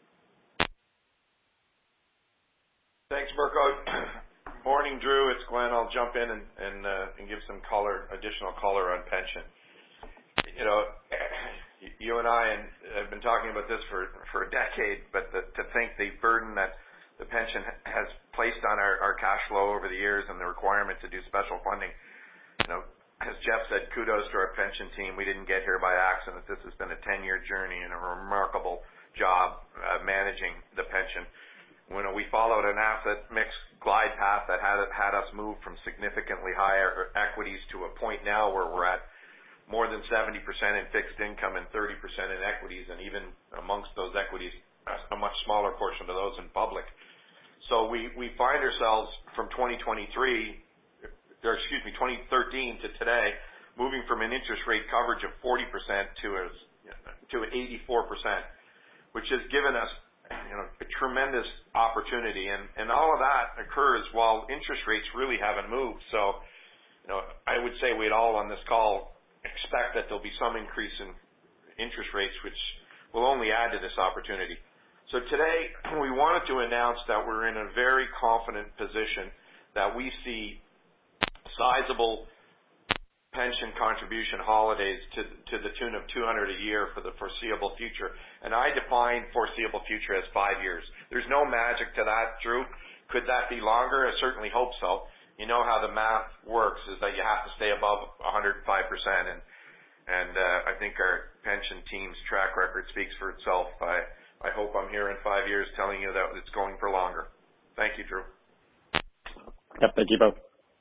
Thanks, Mirko. Morning, Drew. It's Glenn. I'll jump in and and, uh, and give some color, additional color on pension. You know, you and I and have been talking about this for, for a decade, but the, to think the burden that the pension has placed on our, our cash flow over the years and the requirement to do special funding, you know, as Jeff said, kudos to our pension team. We didn't get here by accident. This has been a ten-year journey and a remarkable job uh, managing the pension. When we followed an asset mix glide path that had had us move from significantly higher equities to a point now where we're at more than seventy percent in fixed income and thirty percent in equities, and even amongst those equities, a much smaller portion of those in public. So we, we find ourselves from twenty twenty-three, or excuse me, twenty thirteen to today, moving from an interest rate coverage of forty percent to a, to eighty-four percent, which has given us, you know, a tremendous opportunity. And, and all of that occurs while interest rates really haven't moved. So, you know, I would say we'd all on this call expect that there'll be some increase in interest rates, which will only add to this opportunity. So today, we wanted to announce that we're in a very confident position that we see sizable pension contribution holidays to, to the tune of two hundred a year for the foreseeable future. And I define foreseeable future as five years. There's no magic to that, Drew. Could that be longer? I certainly hope so. You know how the math works is that you have to stay above one hundred five percent. And, and uh, I think our pension team's track record speaks for itself. I, I hope I'm here in five years telling you that it's going for longer. Thank you, Drew. Yep, thank you both.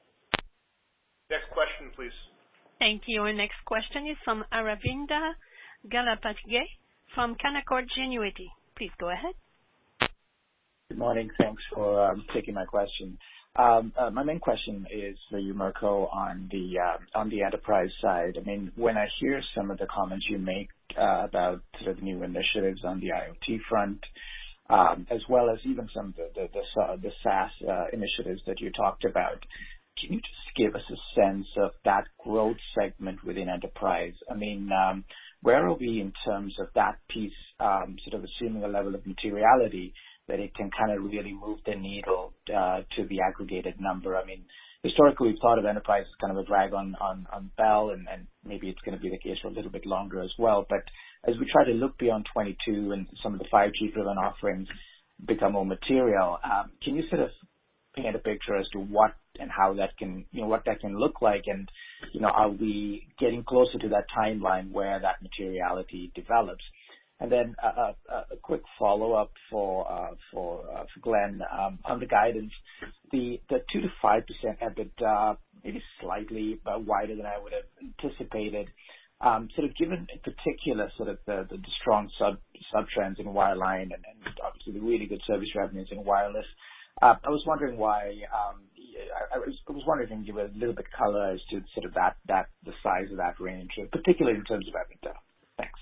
Next question, please. Thank you. Our next question is from Aravinda Galappatthige from Canaccord Genuity. Please go ahead. Good morning. Thanks for um, taking my question. Um, uh, my main question is for you, Mirko, on the uh, on the enterprise side. I mean, when I hear some of the comments you make uh, about sort of new initiatives on the IoT front, um, as well as even some of the the, the, the SaaS uh, initiatives that you talked about, can you just give us a sense of that growth segment within enterprise? I mean, um, where are we in terms of that piece, um, sort of assuming a level of materiality that it can kind of really move the needle uh, to the aggregated number? I mean, historically, we've thought of enterprise as kind of a drag on, on, on Bell, and, and maybe it's going to be the case for a little bit longer as well. But as we try to look beyond twenty-two and some of the five G-driven offerings become more material, um, can you sort of paint a picture as to what and how that can, you know, what that can look like, and, you know, are we getting closer to that timeline where that materiality develops? And then a, a, a quick follow-up for uh, for, uh, for Glenn um, on the guidance. The the two to five percent EBITDA, maybe slightly uh, wider than I would have anticipated. Um, sort of given in particular sort of the, the, the strong sub sub trends in wireline and, and obviously the really good service revenues in wireless. Uh, I was wondering why. Um, I, I, was, I was wondering if you can give a little bit color as to sort of that that the size of that range, particularly in terms of EBITDA. Thanks.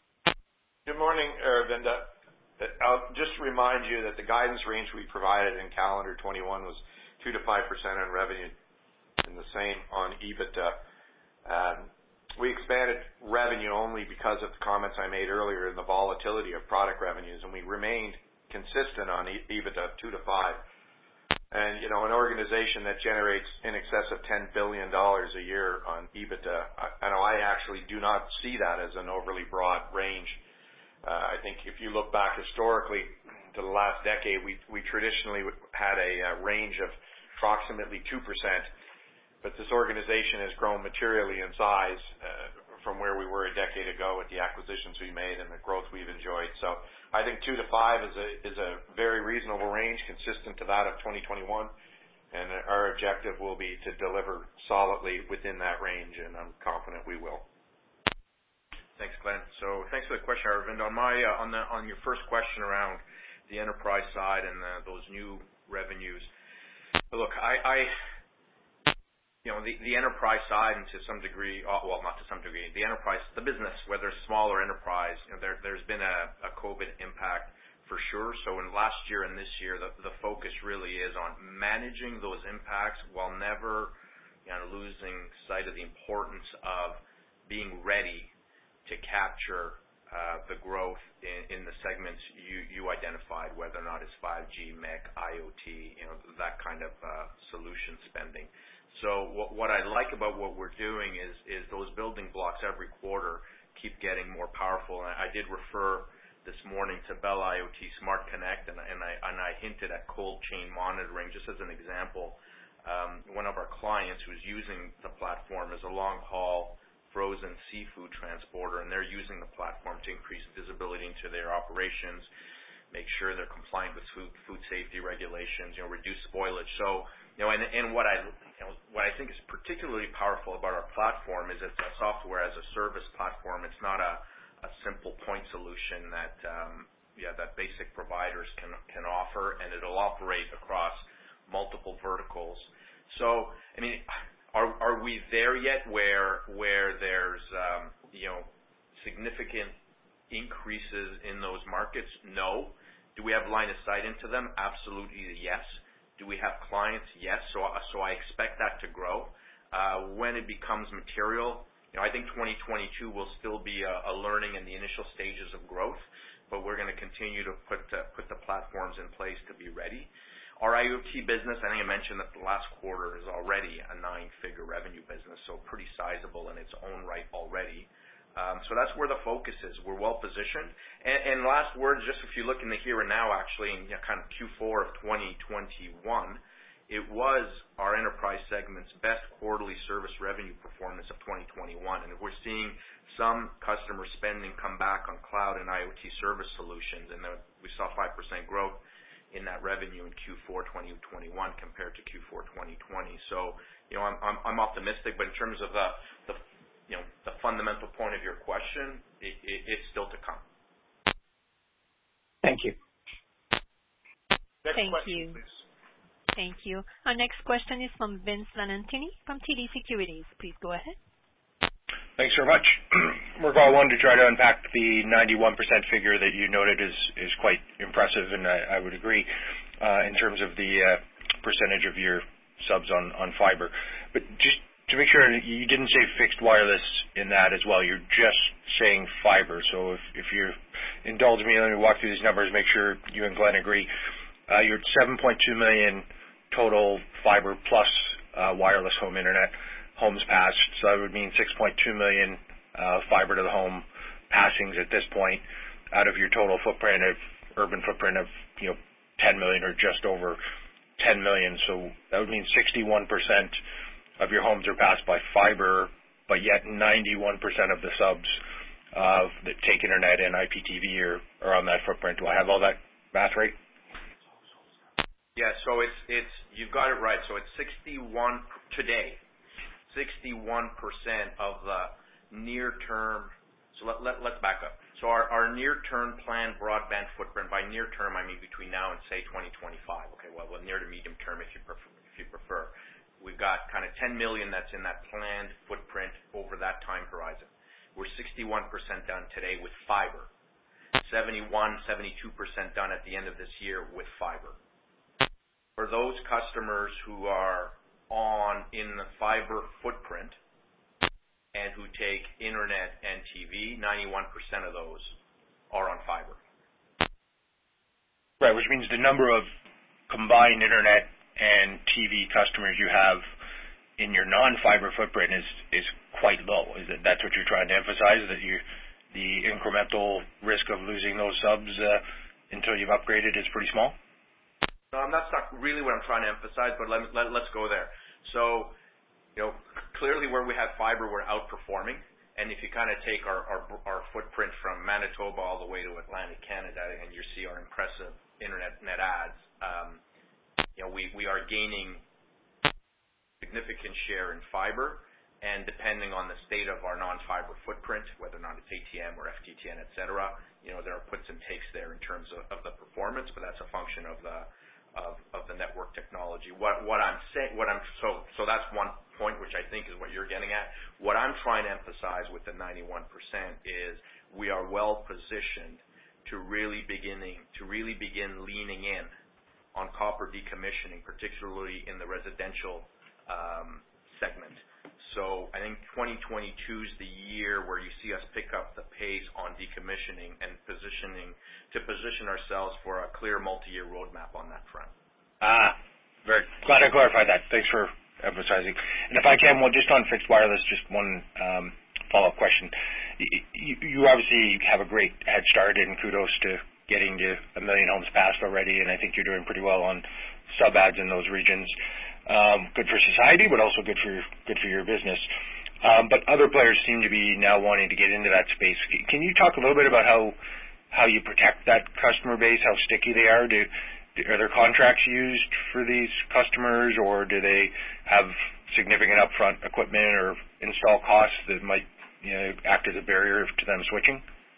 Good morning, Aravinda. I'll just remind you that the guidance range we provided in calendar twenty-one was two to five percent on revenue and the same on EBITDA. Um, we expanded revenue only because of the comments I made earlier in the volatility of product revenues, and we remained consistent on EBITDA two to five. And, you know, an organization that generates in excess of ten billion dollars a year on EBITDA, I, I know I actually do not see that as an overly broad range. Uh, I think if you look back historically to the last decade, we, we traditionally had a, a range of approximately two percent, but this organization has grown materially in size uh, from where we were a decade ago with the acquisitions we made and the growth we've enjoyed. So I think two to five is a, is a very reasonable range, consistent to that of twenty twenty-one, and our objective will be to deliver solidly within that range, and I'm confident we will. Thanks, Glenn. So thanks for the question, Aravinda. On my uh, on the on your first question around the enterprise side and the, those new revenues, look, I, I you know the, the enterprise side, and to some degree, uh, well, not to some degree, the enterprise, the business, whether small or enterprise, you know, there there's been a, a COVID impact for sure. So in last year and this year, the, the focus really is on managing those impacts while never, you know, losing sight of the importance of being ready to capture uh, the growth in, in the segments you, you identified, whether or not it's five G, M E C, IoT, you know, that kind of uh, solution spending. So what, what I like about what we're doing is, is those building blocks every quarter keep getting more powerful. And I did refer this morning to Bell IoT Smart Connect, and, and, I, and I hinted at cold chain monitoring just as an example. Um, one of our clients who's using the platform is a long-haul frozen seafood transporter, and they're using the platform to increase visibility into their operations, make sure they're compliant with food, food safety regulations, you know, reduce spoilage. So, you know, and, and what I, you know, what I think is particularly powerful about our platform is it's a software as a service platform. It's not a, a simple point solution that, um, yeah, that basic providers can can offer, and it'll operate across multiple verticals. So, I mean, Are are we there yet where where there's um, you know significant increases in those markets? No. Do we have line of sight into them? Absolutely yes. Do we have clients? Yes. So so I expect that to grow. Uh, when it becomes material, you know, I think twenty twenty-two will still be a, a learning in the initial stages of growth, but we're going to continue to put the, put the platforms in place to be ready. Our IoT business, I think I mentioned that the last quarter is already a nine-figure revenue business, so pretty sizable in its own right already. Um, so that's where the focus is. We're well positioned. And, and last word, just if you look in the here and now, actually, in you know, kind of Q four of twenty twenty-one, it was our enterprise segment's best quarterly service revenue performance of twenty twenty-one. And we're seeing some customer spending come back on cloud and IoT service solutions, and the, we saw five percent growth in that revenue in Q four twenty twenty-one compared to Q four twenty twenty. So, you know, I'm, I'm, I'm optimistic, but in terms of the, the, you know, the fundamental point of your question, it, it, it's still to come. Thank you. Next Thank question, you. please. Thank you. Our next question is from Vince Valentini from T D Securities. Please go ahead. Thanks very much. Mirko, I wanted to try to unpack the ninety-one percent figure that you noted is, is quite impressive, and I, I would agree uh, in terms of the uh, percentage of your subs on, on fiber. But just to make sure, you didn't say fixed wireless in that as well. You're just saying fiber. So if, if you indulge me, let me walk through these numbers, make sure you and Glenn agree. Uh, you're at seven point two million total fiber plus uh, wireless home internet homes passed, so that would mean six point two million uh, fiber to the home passings at this point out of your total footprint of urban footprint of you know ten million or just over ten million. So that would mean sixty-one percent of your homes are passed by fiber, but yet ninety-one percent of the subs uh, that take internet and I P T V are, are on that footprint. Do I have all that math right? Yeah, so it's it's you've got it right. So it's sixty-one today. sixty-one percent of the near-term, so let, let, let's back up. So our, our near-term planned broadband footprint, by near-term I mean between now and say twenty twenty-five, okay, well, well near to medium term if you prefer, if you prefer. We've got kind of ten million that's in that planned footprint over that time horizon. We're sixty-one percent done today with fiber, seventy-one, seventy-two percent done at the end of this year with fiber. For those customers who are on in the fiber footprint and who take internet and T V, ninety-one percent of those are on fiber. Right, which means the number of combined internet and T V customers you have in your non-fiber footprint is is quite low. Is that that's what you're trying to emphasize, that you the incremental risk of losing those subs uh, until you've upgraded is pretty small? No, that's not really what I'm trying to emphasize, but let, let, let's go there. So, you know, clearly where we have fiber, we're outperforming. And if you kind of take our, our, our footprint from Manitoba all the way to Atlantic Canada, and you see our impressive internet net adds, um, you know, we, we are gaining significant share in fiber. And depending on the state of our non-fiber footprint, whether or not it's A T M or F T T N, et cetera, you know, there are puts and takes there in terms of, of the performance, but that's a function of the Of, of the network technology. What what I'm saying, what I'm so so that's one point which I think is what you're getting at. What I'm trying to emphasize with the ninety-one percent is we are well positioned to really beginning to really begin leaning in on copper decommissioning, particularly in the residential um, segment. So I think twenty twenty-two is the year where you see us pick up the pace on decommissioning and positioning to position ourselves for a clear multi-year roadmap on that front. Ah, very glad I clarified that. Thanks for emphasizing. And if I can, well, just on fixed wireless, just one um, follow-up question. You, you obviously have a great head start, and kudos to getting to a million homes passed already, and I think you're doing pretty well on sub ads in those regions. Um, good for society, but also good for good for your business. Um, but other players seem to be now wanting to get into that space. Can you talk a little bit about how how you protect that customer base, how sticky they are? Do, do are there contracts used for these customers, or do they have significant upfront equipment or install costs that might you know, act as a barrier to them switching?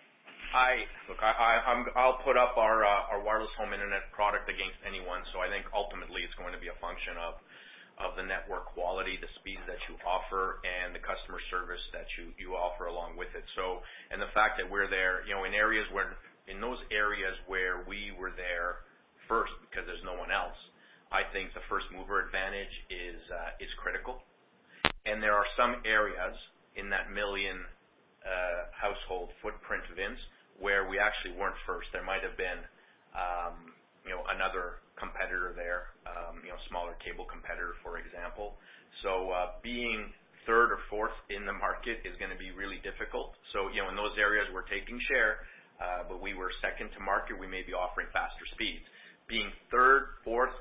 I look. I, I, I'm, I'll put up our uh, our wireless home internet product against anyone. So I think ultimately it's going to be a function of of the network quality, the speeds that you offer, and the customer service that you, you offer along with it. So, and the fact that we're there, you know, in areas where, in those areas where we were there first because there's no one else, I think the first mover advantage is uh, is critical. And there are some areas in that million uh, household footprint, Vince, where we actually weren't first. There might have been, um, you know, another competitor there, um, you know, smaller cable competitor, for example. So uh, being third or fourth in the market is going to be really difficult. So, you know, in those areas we're taking share, uh, but we were second to market, we may be offering faster speeds. Being third, fourth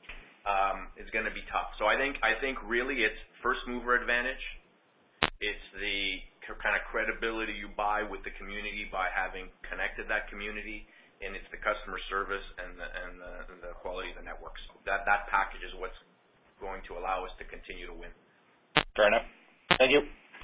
um, is going to be tough. So I think I think really it's first mover advantage. It's the kind of credibility you buy with the community by having connected that community. And it's the customer service and the, and the, and the quality of the networks. That that package is what's going to allow us to continue to win. Fair enough. Thank you.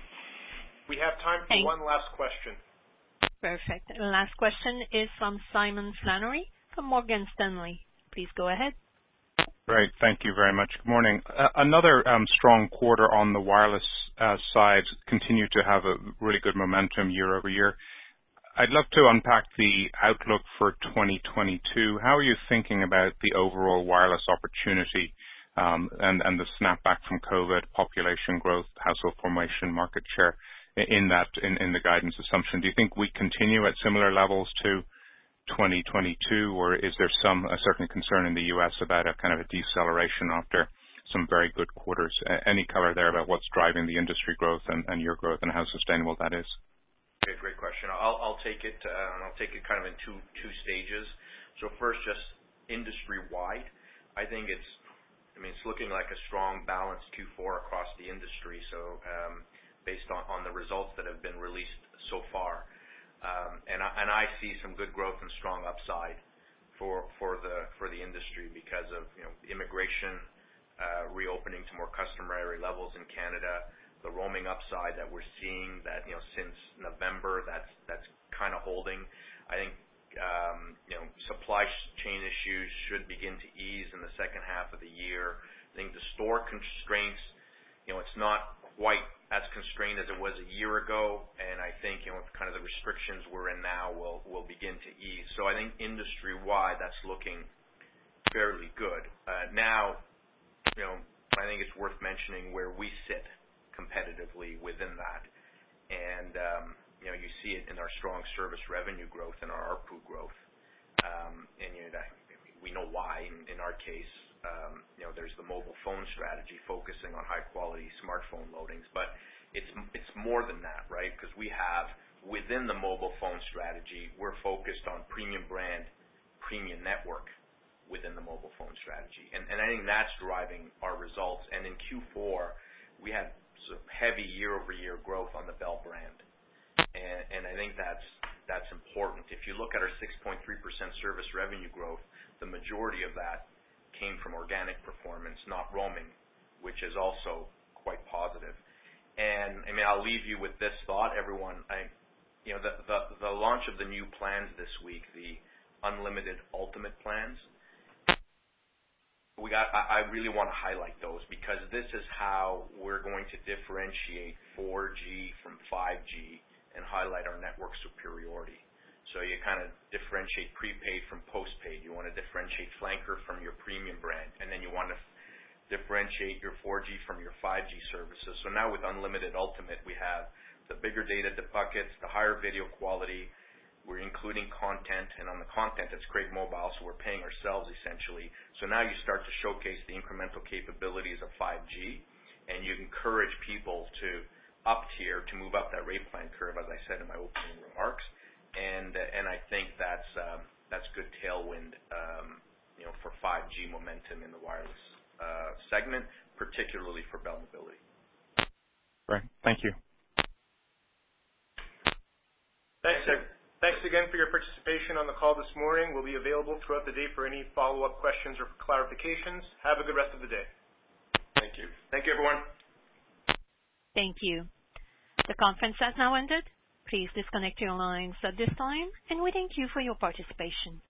We have time for Thanks. one last question. Perfect. The last question is from Simon Flannery from Morgan Stanley. Please go ahead. Great. Thank you very much. Good morning. Uh, another um, strong quarter on the wireless uh, side. Continue to have a really good momentum year over year. I'd love to unpack the outlook for twenty twenty-two. How are you thinking about the overall wireless opportunity um, and, and the snapback from COVID, population growth, household formation, market share in that in, in the guidance assumption? Do you think we continue at similar levels to twenty twenty-two, or is there some a certain concern in the U S about a kind of a deceleration after some very good quarters? Any color there about what's driving the industry growth and, and your growth and how sustainable that is? Great, great question. I'll, I'll take it. Uh, I'll take it kind of in two two stages. So first, just industry-wide, I think it's. I mean, it's looking like a strong, balanced Q four across the industry. So um, based on, on the results that have been released so far, um, and I, and I see some good growth and strong upside for for the for the industry because of you know immigration uh, reopening to more customary levels in Canada. The roaming upside that we're seeing that, you know, since November, that's that's kind of holding. I think, um, you know, supply chain issues should begin to ease in the second half of the year. I think the store constraints, you know, it's not quite as constrained as it was a year ago, and I think, you know, kind of the restrictions we're in now will will begin to ease. So I think industry-wide, that's looking fairly good. Uh, now, you know, I think it's worth mentioning where we sit competitively within that. And, um, you know, you see it in our strong service revenue growth and our A R P U growth. Um, and, you know, that, we know why. In, in our case, um, you know, there's the mobile phone strategy focusing on high-quality smartphone loadings. But it's it's more than that, right? Because we have, within the mobile phone strategy, we're focused on premium brand, premium network within the mobile phone strategy. And, and I think that's driving our results. And in Q four, we had so heavy year-over-year growth on the Bell brand, and, and I think that's that's important. If you look at our six point three percent service revenue growth, the majority of that came from organic performance, not roaming, which is also quite positive. And I mean, I'll leave you with this thought, everyone. I, you know, the the, the launch of the new plans this week, the unlimited ultimate plans. We got. I really want to highlight those because this is how we're going to differentiate four G from five G and highlight our network superiority. So you kind of differentiate prepaid from postpaid. You want to differentiate flanker from your premium brand, and then you want to differentiate your four G from your five G services. So now with unlimited ultimate, we have the bigger data buckets, the higher video quality. We're including content, and on the content, it's Craig Mobile, so we're paying ourselves essentially. So now you start to showcase the incremental capabilities of five G, and you encourage people to up tier, to move up that rate plan curve, as I said in my opening remarks. And uh, and I think that's um, that's good tailwind, um, you know, for five G momentum in the wireless uh, segment, particularly for Bell Mobility. Right. Thank you. Thanks, Ed. Thanks again for your participation on the call this morning. We'll be available throughout the day for any follow-up questions or clarifications. Have a good rest of the day. Thank you. Thank you, everyone. Thank you. The conference has now ended. Please disconnect your lines at this time, and we thank you for your participation.